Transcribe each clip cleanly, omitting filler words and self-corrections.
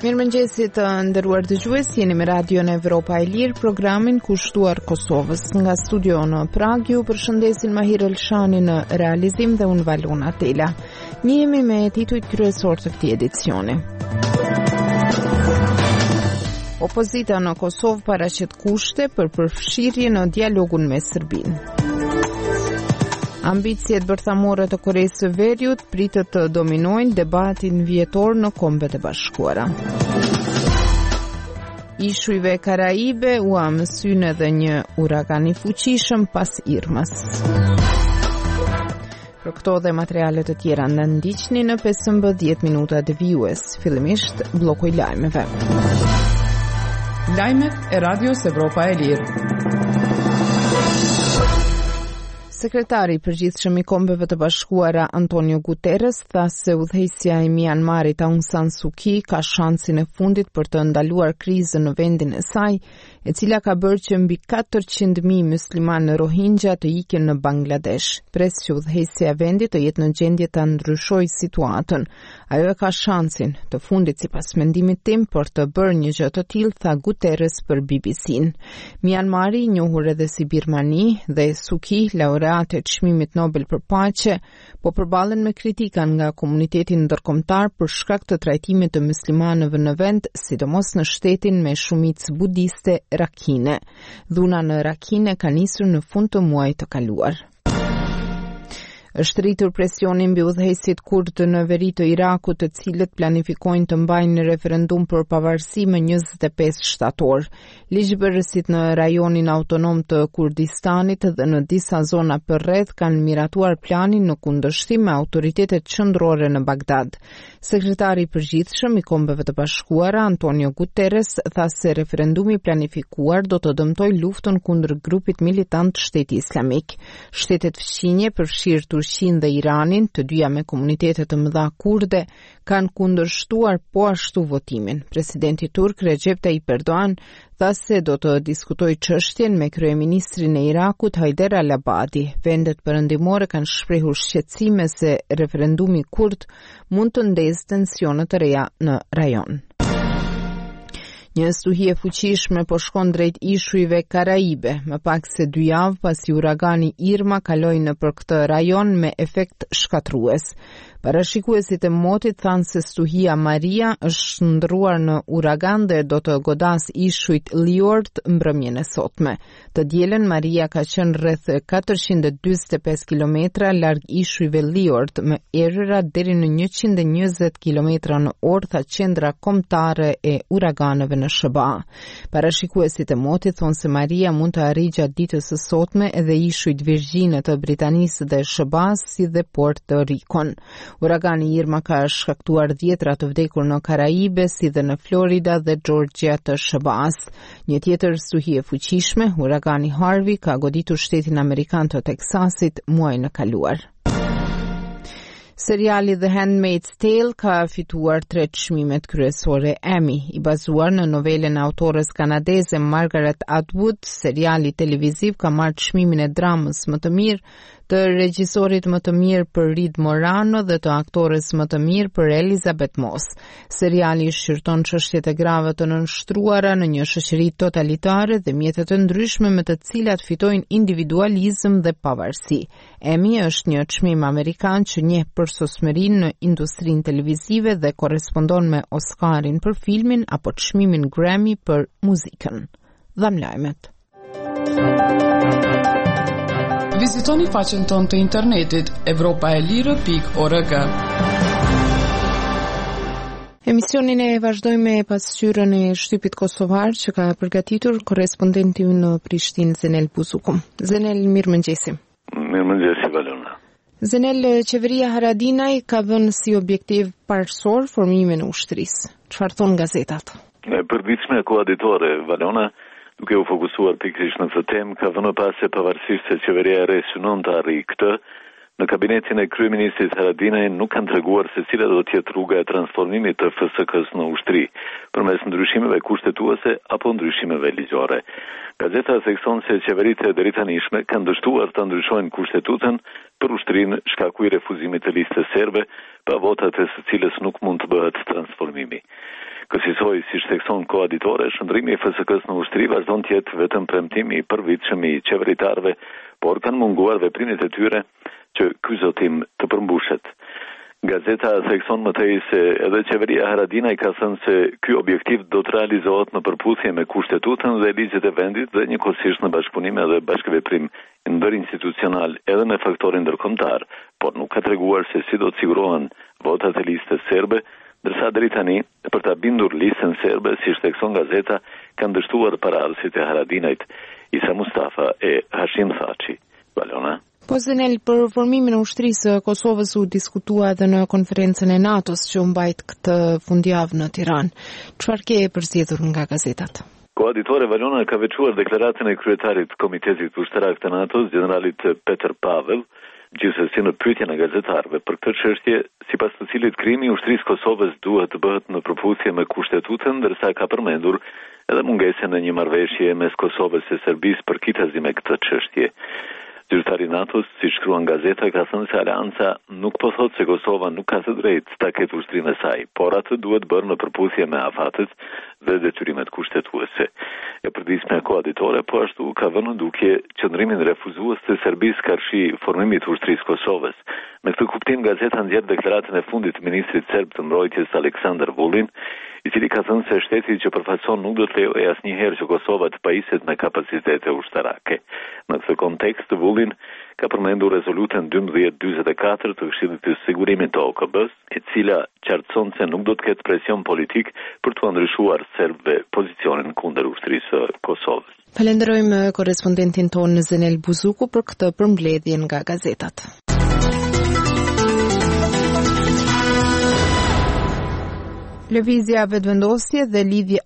Mirëmëngjesit të nderuar dëgjues, jeni me Radion Evropa e Lirë, programin kushtuar Kosovës. Nga studio në Prag ju përshëndesin Mahir Elshani në realizim dhe unë Valona Tela. Njihemi me titujt kryesor të këtij edicioni. Opozita në Kosovë paraqet kushte për përfshirje në dialogun me Serbinë. Ambicjet bërthamore të Koresë së Veriut pritet të dominojnë debatin vjetor në Kombet e Bashkuara. Ishujve Karaibe u mësyn edhe një uragan I fuqishëm pas Irmës. Për këto dhe materialet të tjera në ndiqni në 15 minuta të vijues. Fillimisht bloku I lajmeve. Lajmet e Radios Evropa e Lirë. Sekretari I përgjithshëm I Kombeve të Bashkuara Antonio Guterres tha se udhëheqësja e Myanmarit Aung San Suu Kyi ka shansin e fundit për të ndaluar krizën në vendin e saj, e cila ka bërë që mbi 400.000 muslimanë Rohingya të ikin në Bangladesh. Pres që udhëheqësja e vendit të jetë në gjendje ta ndryshojë situatën. Ajo e ka shansin të fundit sipas mendimit tim për të bërë një gjë të tillë, tha Guterres për BBC-n. Myanmari, I njohur edhe si Birmani, dhe Suu Kyi, laureate të çmimit Nobel për paqe, po përballen me kritika nga komuniteti ndërkombëtar për shkak të trajtimit të muslimanëve në vend, sidomos në shtetin me shumicë budiste Rakhine. Dhuna në Rakhine ka nisur në fund të muajit të kaluar. Është rritur presioni mbi udhëheqësit kurd në veri të Irakut, të cilët planifikojnë të mbajnë një referendum për pavarësi më 25 shtator. Ligjbërësit në rajonin autonom të Kurdistanit dhe në disa zona përreth kanë miratuar planin në kundërshtim me autoritetet qendrore në Bagdad. Sekretari I përgjithshëm I Kombeve të Bashkuara Antonio Guterres tha se referendumi planifikuar do të dëmtojë luftën kundër grupit militant Shteti Islamik. Shtetet fqinje përfshirë Turqinë dhe Iranin, të dyja me komunitete të mëdha kurde, kanë kundërshtuar po ashtu votimin. Presidenti turk Recep Tayyip Erdogan tha se do të diskutojë çështjen me kryeministrin e Irakut Haider al-Abadi. Vendet perëndimore kanë shprehur shqetësime se referendumi kurd mund të ndezë tensione të reja në rajon. Një stuhi e fuqishme po shkon drejt ishujve Karaibe, më pak se 2 javë pasi uragani Irma kaloi nëpër këtë rajon me efekt shkatrues. Parashikuesit e motit thanë se stuhia Maria është ndruar në uragan dhe do të godas ishujt Liort mbrëmjen e sotme. Të dielën Maria ka qenë rreth 445 kilometra larg ishujve Liort, me errëra deri në 120 kilometra në orë, tha qendra kombëtare e uraganeve në SBA. Parashikuesit e motit thonë se Maria mund të arrijë gjatë ditës së sotme edhe ishujt Virgjine të Britanisë dhe SBA-s si dhe Puerto Ricon. Uragani Irma ka shkaktuar 10 të vdekur në Karaibe, si dhe në Florida dhe Georgia të SBA-s. Një tjetër stuhi e fuqishme, uragani Harvey, ka goditur shtetin amerikan të Teksasit muajin e kaluar. Seriali The Handmaid's Tale ka fituar 3 çmimet kryesore Emmy. I bazuar në novelen e autores kanadeze Margaret Atwood, seriali televiziv ka marrë çmimin e dramës më të mirë, të regjisorit më të mirë për Reed Morano dhe të aktores më të mirë për Elizabeth Moss. Seriali shqyrton çështjet e grave të nënshtruara në një shoqëri totalitare dhe mjetet të ndryshme me të cilat fitojnë individualizëm dhe pavarësi. Emmy është një çmim amerikan që njeh për sosmërinë në industrinë televizive dhe korrespondon me Oscarin për filmin apo çmimin Grammy për muzikën. Dham lajmet. Vizitoni faqen tonë të internetit europaelire.org. Emisionin e vazhdojmë me pasqyrën e shtypit kosovar që ka përgatitur korrespondenti ynë në Prishtinë, Zenel Buzuku. Zenel, mirëmëngjesi. Mirëmëngjesi, Valona. Zenel, qeveria Haradinaj ka vënë si objektiv parësor formimin e ushtrisë. Çfarë thon gazetat? Përditshme koaditore, Valona, duke u fokusuar pikërisht në këtë temë, ka vënë pas se pavarësisht se qeveria e re synon të arrijë këtë, në kabinetin e kryeministit Haradinaj nuk kanë treguar se cila do të jetë rruga e transformimit të FSK-s në ushtri, përmes ndryshimeve kushtetuese apo ndryshimeve ligjore. Gazeta thekson se qeveritë e deritanishme kanë dështuar të ndryshojnë kushtetutën për ushtrinë shkaku I refuzimit të listës serbe, pa votat e së cilës nuk mund të bëhet transformimi. Kësaj si thekson koaditore, shëndrimi i FSK-s në ushtri vazhdon të jetë vetëm premtimi i përvitshëm i qeveritarëve, por kanë munguar veprimet e tyre që ky zotim të përmbushet. Gazeta thekson më tej se edhe qeveria Haradinaj ka thënë se ky objektiv do të realizohet në përputhje me kushtetutën dhe ligjet e vendit dhe njëkohësisht në bashkëpunim edhe bashkëveprim ndërinstitucional edhe me faktorin ndërkombëtar, por nuk ka treguar se si do të sigurohen votat e listës serbe, ndërsa deri tani, për ta bindur listën serbe, si thekson gazeta, kanë dështuar paraardhësit e Haradinajt, Isa Mustafa e Hashim Thaçi. Valona. Po Zenel, për formimin e ushtrisë së Kosovës u diskutua edhe në konferencën e NATO-s që u mbajt këtë fundjavë në Tiranë. Çfarë ke përzgjedhur nga gazetat? Koaditore Valona ka veçuar deklaratën e kryetarit Komitetit Ushtarak të NATO-s, generalit Peter Pavel, gjithsesi në pyetjen e gazetarëve për këtë çështje, sipas të cilit krijimi i ushtrisë Kosovës duhet të bëhet në përputhje me kushtetutën, ndërsa ka përmendur edhe mungesën e një marrëveshje mes Kosovës e Serbisë për kitëzi me këtë çështje. Zyrtari NATO-s, si shkruan gazeta, ka thënë se Aleanca nuk po thotë se Kosova nuk ka të drejtë ta ketë ushtrinë e saj, por atë duhet bërë në përputhje me afatet dhe detyrimet kushtetuese. E përdisme koaditore, po ashtu ka vënë në dukje qëndrimin refuzues të Serbisë karshi formimit të ushtrisë Kosovës. Me këtë kuptim, gazeta nxjerr deklaratën e fundit të ministrit serb të mbrojtjes Aleksandar Vulin, i cili ka thënë se shteti që përfaqëson nuk do të lejojë asnjëherë që Kosova të pajiset me kapacitete ushtarake. Në këtë kontekst, Vulin ka përmendur rezolutën 1244 të Këshillit të Sigurimit të OKB-s, e cila qartëson se nuk do të ketë presion politik për të ndryshuar serbëve pozicionin kundër ushtrisë së Kosovës. Falenderojmë korrespondentin tonë Zenel Buzuku për këtë përmbledhje nga gazetat. Lëvizja vetëvendosje dhe lidhja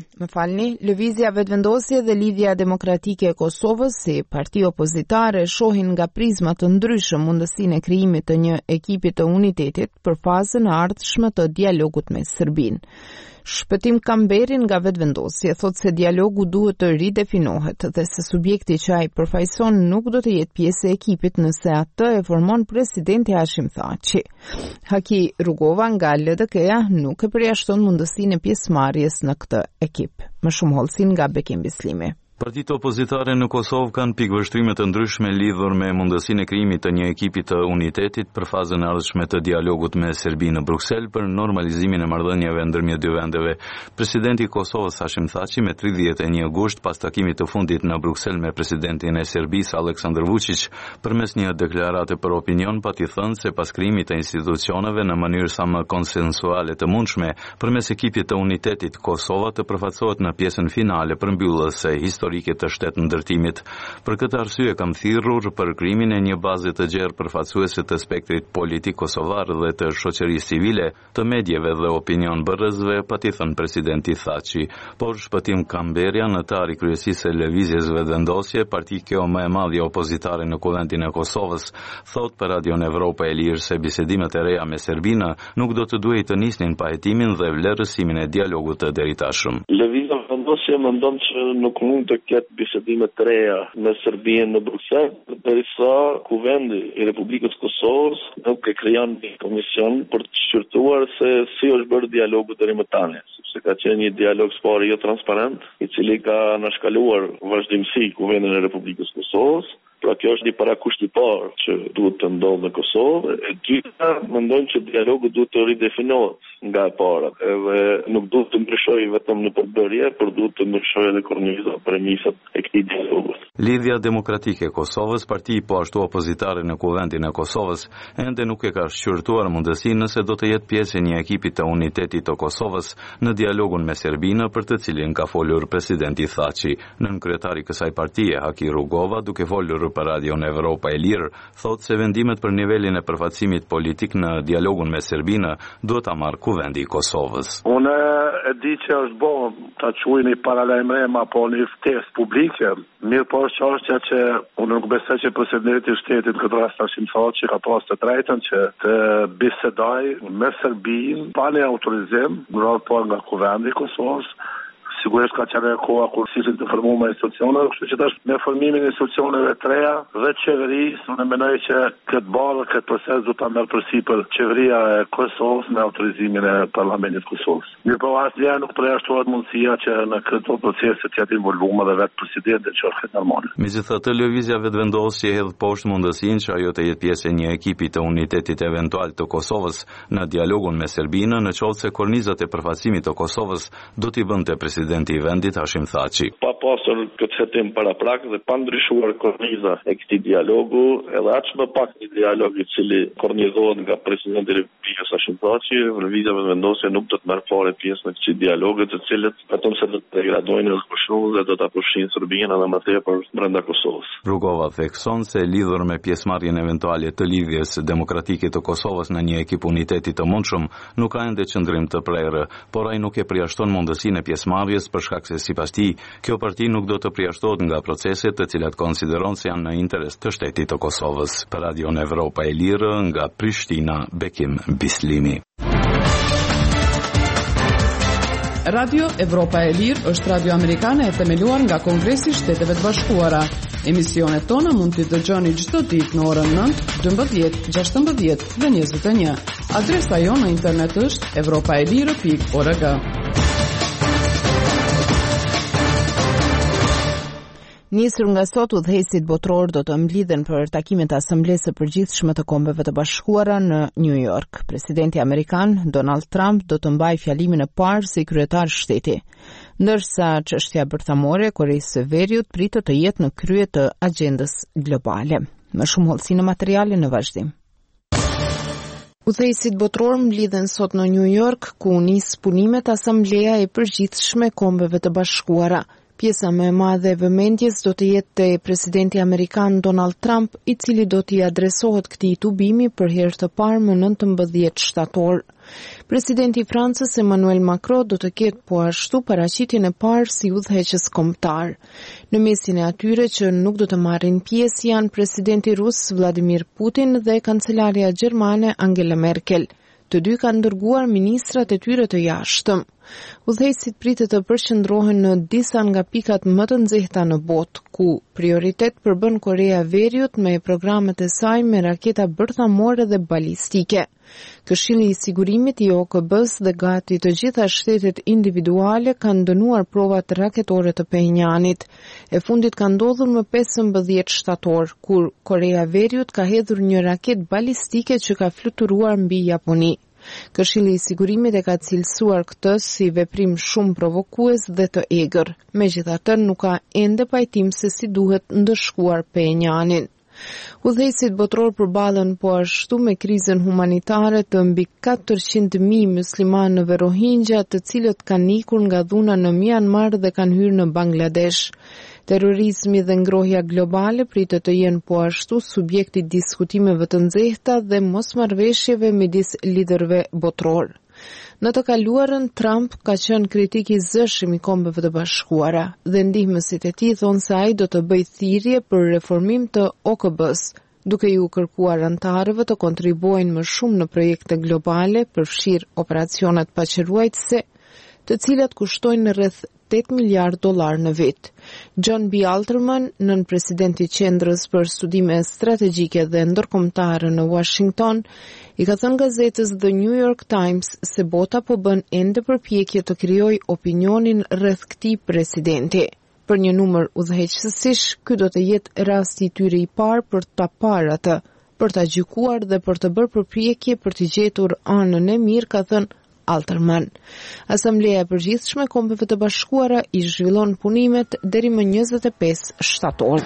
Lëvizja vetëvendosje dhe lidhja demokratike e Kosovës si parti opozitare shohin nga prizma të ndryshëm mundësinë e krijimit të një ekipi të unitetit për fazën e ardhshme të dialogut me Serbinë. Shpëtim Kamberi nga vetëvendosje thotë se dialogu duhet të ridefinohet dhe se subjekti që ai përfaqëson nuk do të jetë pjesë e ekipit nëse atë e formon presidenti Hashim Thaçi. Haki Rugova nga LDK-ja nuk e përjashton mundësinë e pjesëmarrjes në këtë ekip. Më shumë hollësin nga Bekim Bislimi. Partitë opozitare në Kosovë kanë pikëvështrime të ndryshme lidhur me mundësinë e krijimit të një ekipi të unitetit për fazën e ardhshme të dialogut me Serbinë në Bruksel për normalizimin e marrëdhënieve ndërmjet dy vendeve. Presidenti i Kosovës Hashim Thaçi me 31 gusht pas takimit të fundit në Bruksel me presidentin e Serbisë Aleksandar Vučić, përmes një deklarate për opinion pati thënë se pas krijimit të institucioneve në mënyrë sa më konsensuale të mundshme, përmes ekipit të unitetit Kosova të përfaqësohet në pjesën finale përmbyllëse historike të shtet ndërtimit. Për këtë arsye kam thirrur për krijimin e një baze të gjerë përfaqësuese të spektrit politik kosovar dhe të shoqërisë civile, të medjeve dhe opinion bërrësve, pati thënë presidenti Thaçi. Por Shpëtim Kamberja, anëtar i kryesisë së lëvizjes vetëvendosje, parti kjo më e madhe opozitare në kuvendin e Kosovës, thot për Radion Evropa e Lirë se bisedimet e reja me Serbinë nuk do të duhej të nisnin pa hetimin dhe vlerësimin e dialogut të deritashëm. Lëvizja vetëvendosje mendon që nuk mund të ketë bisedime të reja me Serbinë në Bruksel, derisa kuvendi i Republikës Kosovës nuk e krijon një komision për të shqyrtuar se si është bërë dialogu deri më tani, sepse ka qenë një dialog spari jo transparent, i cili ka nënshkaluar vazhdimsi kuvendin e Republikës Kosovës. Pra kjo është një parakusht i parë që duhet të ndodhë në Kosovë. E dyta, mendojnë që dialogu duhet të ridefinohet nga e para, edhe nuk duhet të ndryshojë vetëm në përbërje, por duhet të ndryshojë edhe kornizat, premisat e këtij dialogu. Lidhja Demokratike e Kosovës, parti po ashtu opozitare në kuvendin e Kosovës, ende nuk e ka shqyrtuar mundësinë nëse do të jetë pjesë e një ekipi të unitetit të Kosovës në dialogun me Serbinë, për të cilin ka folur presidenti Thaçi. Nën kryetari kësaj partie, Haki Rugova, duke folur për Radion Evropa e Lirë, thotë se vendimet për nivelin e përfaqësimit politik në dialogun me Serbinë duhet ta marrë kuvendi i Kosovës. Unë e di që është bo ta quajni paralajmërim apo një ftesë publike, mirë po është çështja që unë nuk besoj që presidenti i shtetit këtë rast Hashim Thaçi ka pas të drejtën që të bisedoj me Serbinë pa një autorizim, nga kuvendi i Kosovës, sigurisht ka qenë koha kur ishin të formuar institucionet, kështu që tash me formimin e institucioneve të reja dhe qeverisë, unë mendoj që këtë proces do ta merr përsipër qeveria e Kosovës me autorizimin e Parlamentit të Kosovës. Mirë, asnjëherë nuk përjashtohet mundësia që në këto procese të jetë involvuar edhe vetë presidenti që është normale. Megjithatë, lëvizja vetëvendosje hedh poshtë mundësinë që ajo të jetë pjesë e një ekipi të unitetit eventual të Kosovës në dialogun me Serbinë, në qoftë se kornizat e përfaqësimit të Kosovës do t'i vënte presidenti i vendit Hashim Thaçi. Pa pasur këtë hetim paraprak dhe pa ndryshuar korniza e këtij dialogu, edhe aq më pak një dialog i cili kornizohet nga presidenti i Republikës Hashim Thaçi, lëvizja vetëvendosje nuk do të marrë fare pjesë në këtij dialogi, të cilët vetëm se do të degradojnë edhe kushtun dhe do ta pushin Serbinë edhe më tepër brenda Kosovës. Rugova thekson se lidhur me pjesëmarrjen eventuale të lidhjes demokratike të Kosovës në një ekip uniteti të mundshëm, nuk ka ende qëndrim të prerë, por ai nuk e përjashton mundësinë e pjesëmarrjes për shkak se sipas tij, kjo parti nuk do të përjashtohet nga proceset të cilat konsideron se janë në interes të shtetit të Kosovës. Për Radion Evropa e Lirë nga Prishtina, Bekim Bislimi. Radio Evropa e Lirë është radio amerikane e themeluar nga Kongresi i Shteteve të Bashkuara. Emisionet tona mund t'i dëgjoni çdo ditë në orën 9, 12, 16 dhe 21. Adresa jonë në internet është europaelirë.org. Nisur nga sot, udhëheqësit botror do të mblidhen për takimet e Asamblesë së Përgjithshme të Kombeve të Bashkuara në New York. Presidenti amerikan Donald Trump do të mbajë fjalimin e parë si kryetar shteti, ndërsa çështja bërthamore e Koreisë së Veriut pritet të jetë në krye të agjendës globale. Më shumë hollësi në materialin në vazhdim. Udhëheqësit botror mblidhen sot në New York, ku nis punimet Asambleja e Përgjithshme e Kombeve të Bashkuara. Pjesa më e madhe e vëmendjes do të jetë te presidenti amerikan Donald Trump, i cili do t'i adresohet këtij tubimi për herë të parë më 19 shtator. Presidenti i Francës Emmanuel Macron do të ketë po ashtu paraqitjen e parë si udhëheqës kombëtar. Në mesin e atyre që nuk do të marrin pjesë janë presidenti rus Vladimir Putin dhe kancelaria gjermane Angela Merkel. Të dy kanë dërguar ministrat e tyre të jashtëm. Udhëheqësit pritet të përqendrohen në disa nga pikat më të nxehta në botë, ku prioritet përbën Korea e Veriut me programet e saj me raketa bërthamore dhe balistike. Këshilli i Sigurimit i OKB-s dhe gati të gjitha shtetet individuale kanë dënuar provat raketore të Pyonjanit. E fundit ka ndodhur më 15 shtator, kur Korea e Veriut ka hedhur një raket balistike që ka fluturuar mbi Japoni. Këshilli i Sigurimit e ka cilësuar këtë si veprim shumë provokues dhe të egër. Megjithatë, nuk ka ende pajtim se si duhet ndëshkuar Pyonjanin. Udhëheqësit botror përballen po ashtu me krizën humanitare të mbi 400.000 muslimanëve Rohingya, të cilët kanë ikur nga dhuna në Myanmar dhe kanë hyrë në Bangladesh. Terrorizmi dhe ngrohja globale pritet të jenë po ashtu subjekti diskutimeve të nxehta dhe mosmarrveshjeve midis liderëve botror. Në të kaluarën, Trump ka qenë kritik i zëshëm i Kombeve të Bashkuara dhe ndihmësit e tij thonë se ai do të bëjë thirrje për reformim të OKB-s, duke ju kërkuar antarëve të kontribuojnë më shumë në projekte globale, përfshirë operacionet paqëruajtëse, të cilat kushtojnë rreth $8 miliard në vit. John B. Alterman, nën presidenti i Qendrës për Studime Strategjike dhe Ndërkombëtare në Washington, i ka thënë gazetës The New York Times se bota po bën ende përpjekje të krijojë opinionin rreth këtij presidenti. Për një numër udhëheqësish, ky do të jetë rasti i tyre i parë për ta parë atë, për ta gjykuar dhe për të bërë përpjekje për të gjetur anën e mirë, ka thënë Alterman. Asambleja e Përgjithshme e Kombeve të Bashkuara i zhvillon punimet deri më 25 shtator.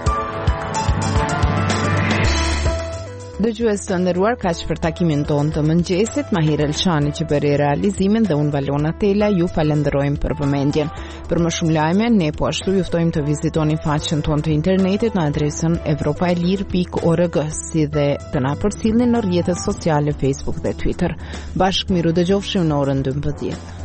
Dëgjues të nderuar, kaq për takimin tonë të mëngjesit. Mahir Elshani që bëri realizimin dhe unë Valona Tela ju falenderojmë për vëmendjen. Për më shumë lajme, ne po ashtu ju ftojmë të vizitoni faqen tonë të internetit në adresën europaelir.org, si dhe të na përcjellni në rrjetet sociale Facebook dhe Twitter. Bashkë miru dëgjofshim në orën 12.